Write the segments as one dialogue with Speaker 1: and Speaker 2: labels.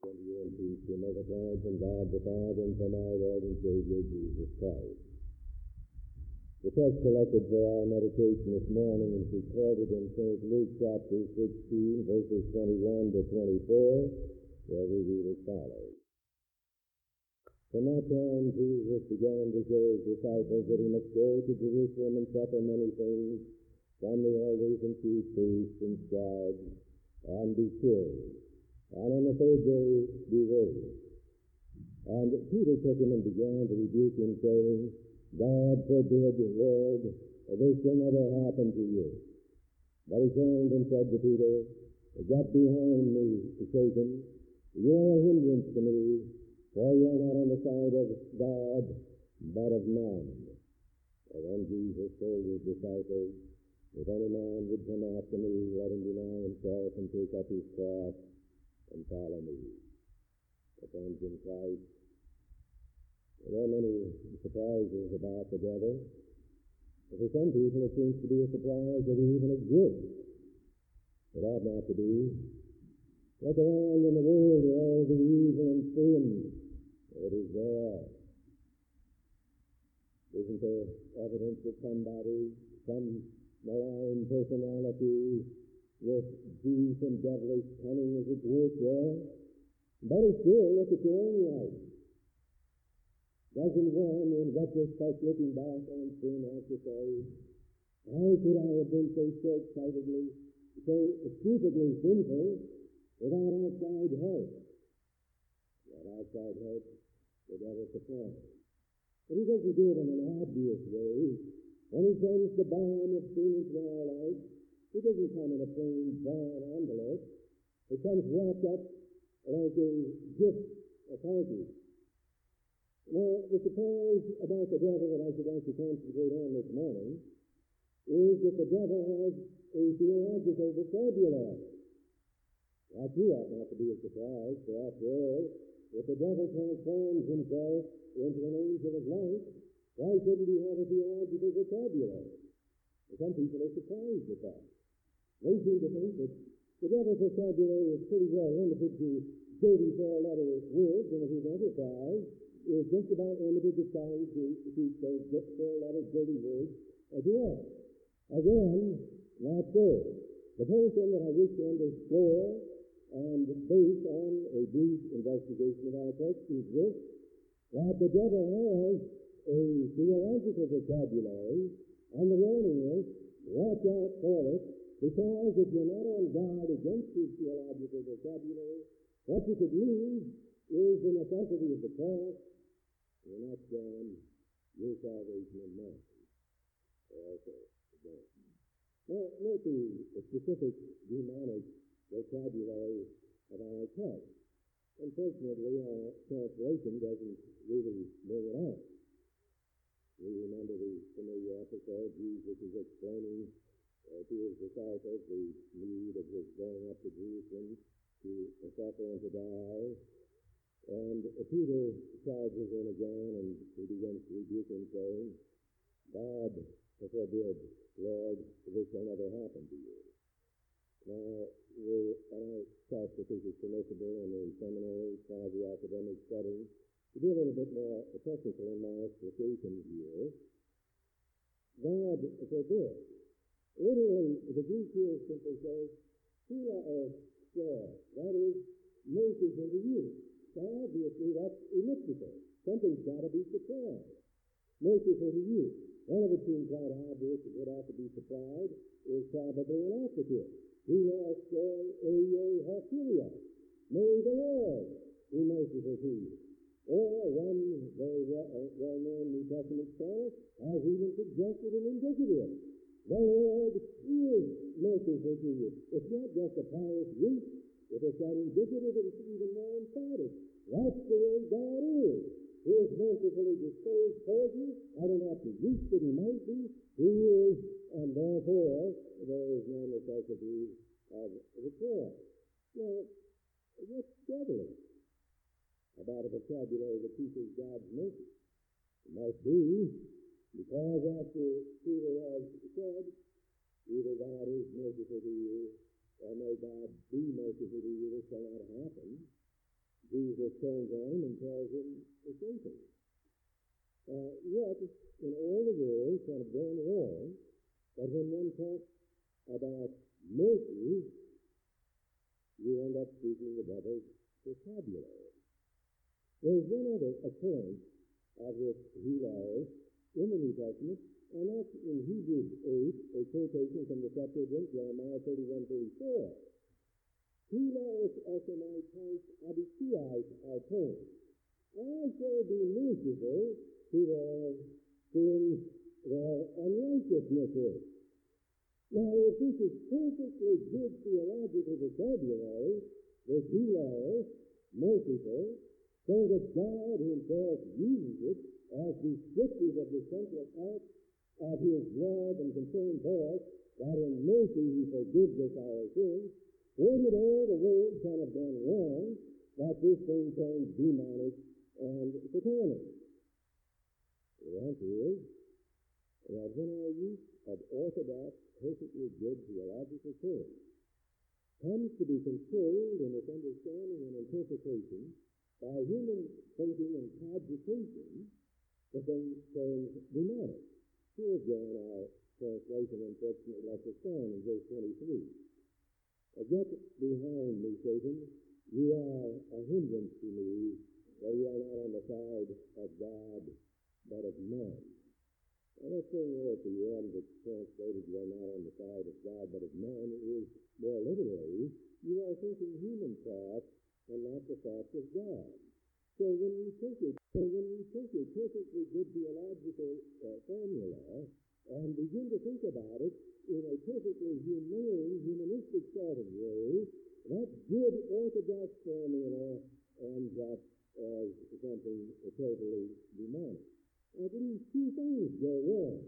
Speaker 1: And you and peace be multiplied from God the Father and from our Lord and Savior Jesus Christ. The text selected for our meditation this morning is recorded in St. Luke chapter 16, verses 21 to 24, where we read as follows. From that time Jesus began to show his disciples that he must go to Jerusalem and suffer many things from the elders and chief priests and scribes, and be killed, and on the third day be raised. And Peter took him and began to rebuke him, saying, God forbid, Lord, this shall never happen to you. But he turned and said to Peter, Get behind me, Satan. You are a hindrance to me, for you are not on the side of God, but of man. And then Jesus told his disciples, If any man would come after me, let him deny himself and take up his cross and follow me. But friends in Christ, there are many surprises about the devil. But for some people, it seems to be a surprise that he even exists. It ought not to be. Look around in the world at all the evil and sin that is there. Isn't there evidence that somebody, some malign personality with deep and devilish cunning as it work there? But it's still, look at your own life. Doesn't one, in retrospect, looking back on sin, have to say, how could I have been so short-sightedly, so stupidly sinful, without outside help? That outside help, the devil supplies. But he doesn't do it in an obvious way. When he sends the bomb of sin into our life, it doesn't come in a plain brown envelope. It comes wrapped up like a gift, a package. Now, the surprise about the devil that I should like to concentrate on this morning is that the devil has a theological vocabulary. That too ought not to be a surprise, for after all, if the devil transforms himself into an angel of light, why shouldn't he have a theological vocabulary? Some people are surprised at that. They seem to think that the devil's vocabulary is pretty well limited to 34-letter words, and his enterprise is just about limited to trying to keep those 4-letter dirty words as well. Again, not so. The first thing that I wish to underscore and based on a brief investigation of our text is this, that the devil has a theological vocabulary, and the warning is, watch out for it, because if you're not on guard against his theological vocabulary, what you could lose is the necessity of the cross. You're not gone, your salvation and mercy are also gone. Now, note the specific demonic vocabulary of our text. Unfortunately, our translation doesn't really bring it out. We remember the familiar episode. Jesus is explaining to his disciples the need of his going up to Jerusalem to suffer and to die. And Peter charges in again, and he begins to rebuke him, saying, God forbid, Lord, this shall never happen to you. Now, I thought that this is permissible in the seminary, quasi-academic setting. To be a little bit more technical in my explication here, God forbid. Literally, the Greek here simply says, Phila or spare, that is, merciful to you. So obviously, that's elliptical. Something's got to be supplied. Merciful to you. One of it seems quite obvious that what ought to be supplied is probably an operative. Phila or Hophilia. May the Lord be merciful to you. Or one very well-known New Testament scholar has even suggested an indicative. The Lord is merciful to you. It's not just a pious wish. If it's that indicative, it's even more emphatic. That's the way God is. He is mercifully disposed toward you. I don't have to wish that he might be. He is, and therefore there is no necessity of the cross. Now, what's devilish about a vocabulary that teaches God's mercy? It must be because after Peter has said, either God is merciful to you, or may God be merciful to you, this shall not happen. Jesus turns on him and tells him to Satan. Yet, in all the world, kind of gone wrong, but when one talks about mercy, you end up speaking the devil's vocabulary. There's one other occurrence of this Hilaus in the New Testament, and that's in Hebrews 8, a quotation from the Septuagint, Jeremiah 31:34. Hilaus esomaitais abitiais auton. I shall be merciful to their sins, their unrighteousnesses. Now, if this is perfectly good theological vocabulary, this Hilaus, merciful, so that God himself uses it as descriptive of the central act of his love and concern for us, that in mercy he forgives us our sins, where did all the world kind of gone wrong that this thing turns demonic and satanic? The answer is that when our use of orthodox, perfectly good theological terms comes to be controlled in its understanding and interpretation by human thinking and cogitation, the thing turns demonic. Here's John, our translation, unfortunately left us down in verse 23. Get behind me, Satan. You are a hindrance to me, for you are not on the side of God, but of man. And that thing there at the end that's translated, you are not on the side of God, but of man, is more literally, you are thinking human thoughts and not the thoughts of God. So when we take a perfectly good theological formula and begin to think about it in a perfectly humane, humanistic sort of way, that good orthodox formula ends up as something totally demonic. I believe two things go wrong.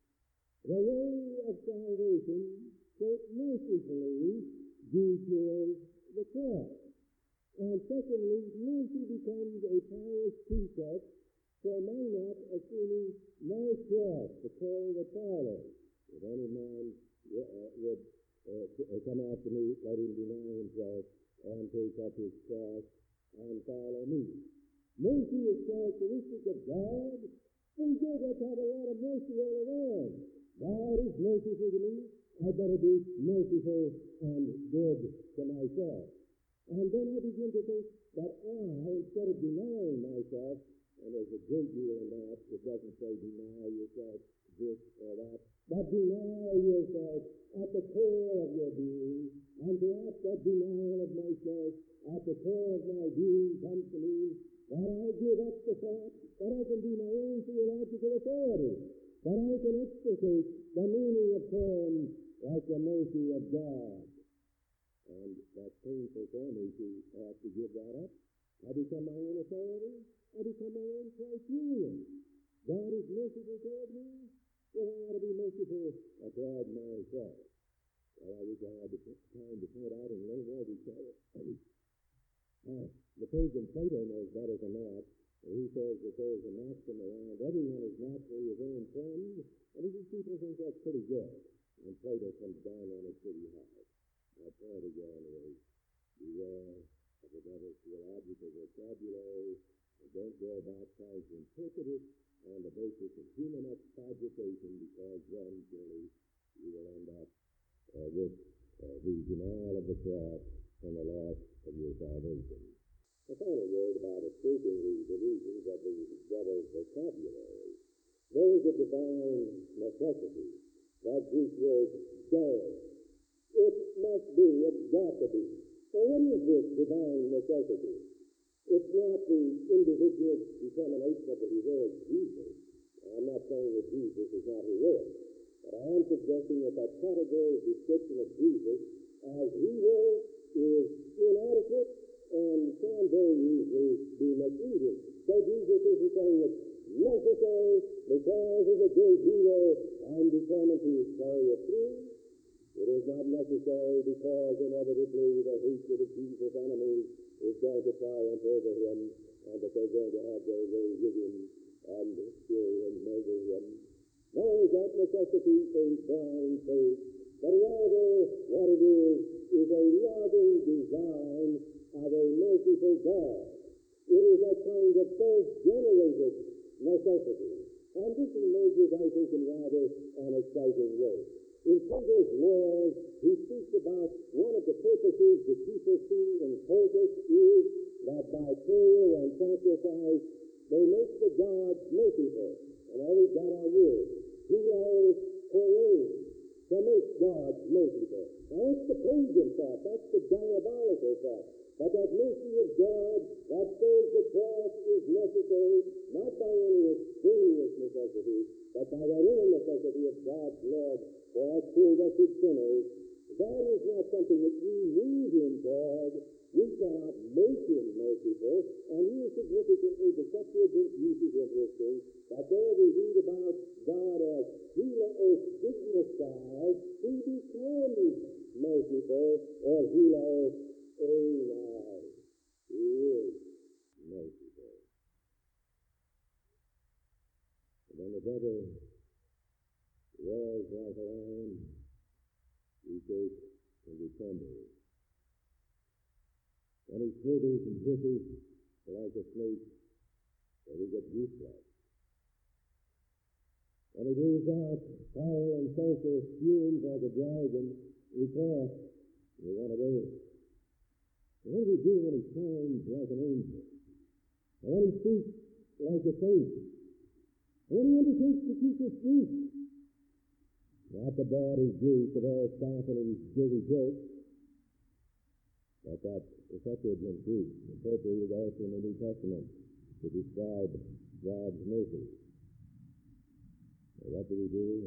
Speaker 1: The way of salvation so mercifully details the cross. And secondly, mercy becomes a pious precept for my not assuming my cross, the call that follows. If any man would come after me, let him deny himself and take up his cross and follow me. Mercy is characteristic of God. We do have to have a lot of mercy all around. God is merciful to me. I better be merciful and good to myself. And then I begin to think that instead of denying myself, and there's a great deal in that, it doesn't say deny yourself this or that, but deny yourself at the core of your being, and perhaps that denial of myself at the core of my being comes to mean that I give up the fact that I can be my own theological authority, that I can explicate the meaning of terms like the mercy of God. And that's painful for me to have to give that up. I become my own authority. I become my own criterion. God is merciful toward me, well, I ought to be merciful toward myself. Well, I wish I had the time to point out in a little more detail. The pagan Plato knows better than that. He says that there's a maxim around everyone is naturally his own friend, and these people think that's pretty good. And Plato comes down on it pretty hard. My point again is, beware of the devil's theological vocabulary, and don't go about trying to interpret it on the basis of human excogitation, because then, surely, you will end up with the denial of the cross and the loss of your salvation. A final word about escaping these illusions of the devil's vocabulary. There is a divine necessity. That Greek word, deo. It must be, it's got to be. So what is this divine necessity? It's not the individual determination of the heroic Jesus. I'm not saying that Jesus is not heroic, but I am suggesting that that category of description of Jesus as hero is inadequate and can very easily be misleading. So Jesus isn't saying it's necessary because as a great hero I'm determined to carry it through. It is not necessary because inevitably the hatred of Jesus' enemies is going to triumph over him, and that they're going to have their way with him and kill him, murder him. Nor is that necessity a blind faith, but rather what it is a loving design of a merciful God. It is a kind of self-generated necessity. And this emerges, I think, in rather an exciting way. In Plato's Laws, he speaks about one of the purposes that people see in cultus is that by prayer and sacrifice, they make the gods merciful. And always got our word. Hilaos Korein, to make God merciful. Now that's the pagan thought. That's the diabolical thought. But that mercy of God that says the cross is necessary, not by any extraneous necessity, but by that inner necessity of God's love for us poor wretched sinners, that is not something that we need in God. We cannot make him merciful. And here significantly the Septuagint uses interesting that there we read about God as Hilaos dignified, he becomes merciful, or Hilaos Eli, he is merciful. And then the devil roars like a lion, we shake and we tremble. And he slithers and whistles like a snake, and we get useless. And he breathes out fire and sulfur fumes like a dragon, we cough, and we run away. And what does he do when he shines like an angel? And when he speaks like a saint? And when he undertakes to teach us truth? Not the bawdy juice of all softening dirty jokes, but that Septuagint Greek, appropriated also in the New Testament to describe God's mercy. What do?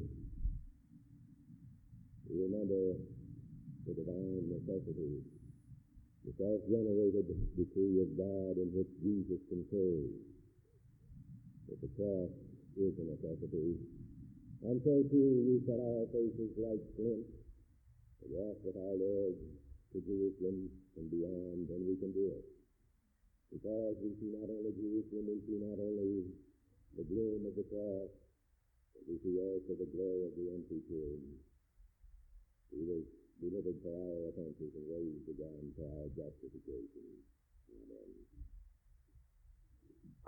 Speaker 1: We remember the divine necessity, the self-generated decree of God in which Jesus concurs, that the cross is a necessity. And so too we set our faces like flint to walk with our Lord to Jerusalem and beyond, and we can do it. Because we see not only Jerusalem, we see not only the gloom of the cross, but we see also the glory of the empty tomb. He was delivered for our offenses and raised again for our justification. Amen.